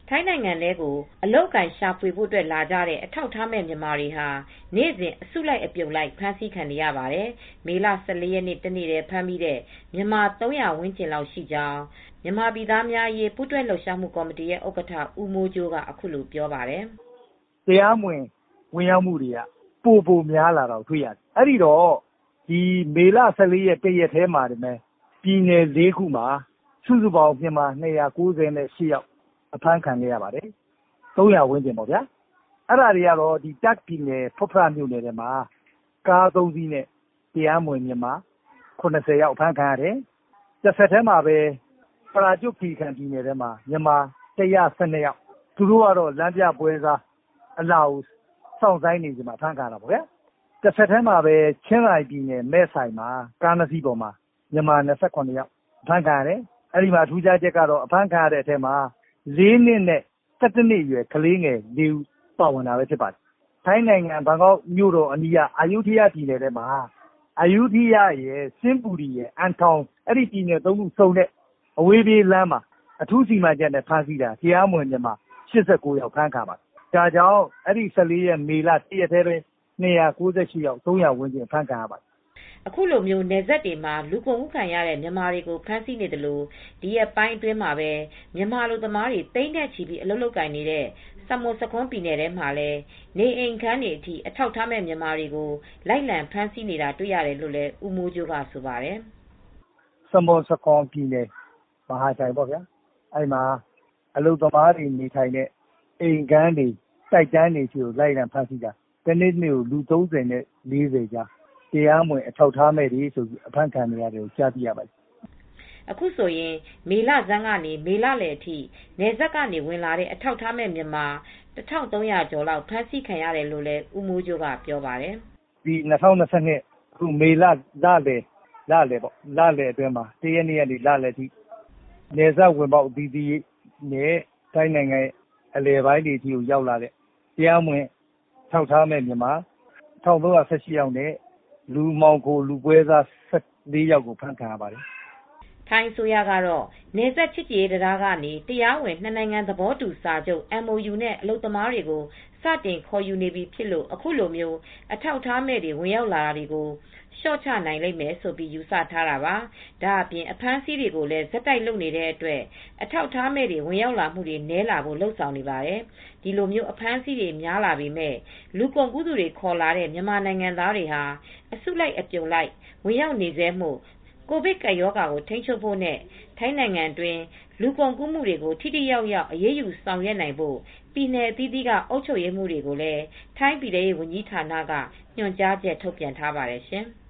ထိုင်းနိုင်ငံထဲကိုအလုပ်အကိုင်ရှာဖွေဖို့လာကြတဲ့အထောက်အထားမဲ့မြန်မာတွေဟာနေ့စဉ်အစုလိုက်အပြုံလိုက်ဖမ်းဆီးခံနေရပါတယ်။ မေလ 14 ရက်နေ့တနေ့တည်းဖမ်းမိတဲ့မြန်မာ 300 ဝန်းကျင်လောက်ရှိကြောင်းမြန်မာပြည်သားများအရေးပူးတွဲလှုပ်ရှားမှုကော်မတီရဲ့ဥက္ကဋ္ဌဦးမိုးကြိုးကအခုလိုပြောပါတယ်။ "တရားမဝင်ဝင်ရောက်မှုတွေကပိုများလာတာတွေ့ရတယ်။အဲဒီတော့မေလ 14 ရက်တရက်တည်းမှာပြည်နယ် 4 ခုမှာစုစုပေါင်းမြန်မာ 298 ယောက်အဖမ်းခံရပါတယ်။ 300 ဝန်းကျင်ပေါ့ဗျာ။ အဲဒါတွေကတော့ တာ့ခ်ပြည်နယ်ဖွတ်ဖရမြို့နယ်ထဲမှာကား 3 စီးနဲ့တရားမဝင်မြန်မာ 70 ယောက်အဖမ်းခံရတယ်။ တဆက်တည်းမှာပဲပရာကျွတ်ခီရီကန်ပြည်နယ်ထဲမှာမြန်မာ 112 ယောက်သူတို့ကတော့လမ်းပြပွဲစားအလာကိုစောင့်ဆိုင်းနေချိန်မှာအဖမ်းခံရတာပေါ့ဗျာ။ တဆက်တည်းမှာပဲချင်းရိုင်ပြည်နယ်မဲဆိုင်မှာကား 2 စီးပေါ်မှာမြန်မာ 27 ယောက်အဖမ်းခံရတယ်။ အဲဒီမှာထူးခြားချက်ကတော့အဖမ်းခံရတဲ့အထဲမှာ 4 နှစ်နဲ့ 11 နှစ်အရွယ်ကလေးငယ် 4 ဦးပါဝင်တာဖြစ်ပါတယ်။ ထိုင်းနိုင်ငံဘန်ကောက်မြို့တော်အနီးက အာယုထီယားပြည်နယ်ထဲမှာအာယုထီယားရယ် စင်ဘူရီရယ် အန်ထောင်အဲဒီပြည်နယ် 3 ခုဆုံတဲ့အဝေးပြေးလမ်းမှာအထူးစီမံချက်နဲ့ဖမ်းဆီးတာတရားမဝင်မြန်မာ 89 ယောက်ဖမ်းခံရပါတယ်။ ဒါကြောင့်အဲဒီ 14 ရက်မေလ တရက်တည်းပဲ298 ယောက် 300 ဝန်းကျင်အဖမ်းခံရပါတယ်။ " အခုလိုနယ်စပ်တွေမှာလူကုန်ကူးခံရတဲ့မြန်မာတွေကိုဖမ်းဆီးနေသလိုဒီရက်ပိုင်းအတွင်းမှာပဲမြန်မာအလုပ်သမားတွေသိန်းနဲ့ချီပြီးအလုပ်လုပ်ကိုင်နေတဲ့စမွတ်ဆာခွန်းပြည်နယ်ထဲမှာလည်းနေအိမ်ခန်းတွေအထိအထောက်အထားမဲ့မြန်မာတွေကိုလိုက်လံဖမ်းဆီးနေတာတွေ့ရတယ်လို့လည်းဦးမိုးကြိုးကဆိုပါတယ်။ "စမွတ်ဆာခွန်းပြည်နယ်မဟာချိုင်ပေါ့ဗျာအဲဒီမှာအလုပ်သမားတွေနေထိုင်တဲ့အိမ်ခန်းတွေတိုက်ခန်းတွေဆီကိုလိုက်လံဖမ်းဆီးတာတနေ့တနေ့ကိုလူ 30 နဲ့ 40 ကြားတရားမဝင်အထောက်အထားမဲ့တွေဆိုပြီးအဖမ်းခံနေရတယ်လို့ကြားသိရပါတယ်။" အခုဆိုရင်မေလဆန်းကနေမေလလယ်အထိနယ်စပ်ကနေဝင်လာတဲ့အထောက်အထားမဲ့မြန်မာ 1300 ကျော်လောက်ဖမ်းဆီးခံရတယ်လို့လည်းဦးမိုးကြိုးကပြောပါတယ်။ "၂၀၂၂ မေလလယ်အတွင်းမှာ1 ရက်နေ့ကနေလလယ်အထိနယ်စပ်ဝင်ပေါက်အသီးသီးနဲ့ထိုင်းနိုင်ငံအလယ်ပိုင်းတွေအထိရောက်လာတဲ့တရားမဝင်အထောက်အထားမဲ့မြန်မာ 1318 ယောက်နဲ့လူမှောင်ခိုလူပွဲစား 14 ယောက်ကိုဖမ်းခံရပါတယ်။ " ထိုင်းအစိုးရကတော့နယ်စပ်ချစ်ကြည်ရေးတံတားကနေတရားဝင်နှစ်နိုင်ငံသဘောတူစာချုပ် MOU နဲ့အလုပ်သမားတွေကိုစတင်ခေါ်ယူနေပြီဖြစ်လို့အခုလိုအထောက်အထားမဲ့တွေဝင်ရောက်လာတာတွေကိုလျှော့ချနိုင်လိမ့်မယ်လို့ယူဆထားတာပါ။ ဒါ့အပြင်အဖမ်းအဆီးတွေကိုလည်းဆက်တိုက်လုပ်နေတဲ့အတွက်အထောက်အထားမဲ့တွေဝင်ရောက်လာမှုတွေနည်းလာဖို့လုပ်ဆောင်နေပါတယ်။ ဒီလိုအဖမ်းအဆီးတွေများလာပေမဲ့လူကုန်ကူးသူတွေခေါ်လာတဲ့မြန်မာနိုင်ငံသားတွေဟာအစုလိုက်အပြုံလိုက်ဝင်ရောက်နေဆဲမို့ကိုဗစ်ကပ်ရောဂါကိုထိန်းချုပ်ဖို့နဲ့ထိုင်းနိုင်ငံတွင်းလူကုန်ကူးမှုတွေကိုထိထိရောက်ရောက်အရေးယူဆောင်ရွက်နိုင်ဖို့ပြည်နယ်အသီးသီးကအုပ်ချုပ်ရေးမှူးတွေကိုလည်းထိုင်းပြည်ထဲရေးဝန်ကြီးဌာနကညွှန်ကြားချက်ထုတ်ပြန်ထားပါတယ်ရှင်။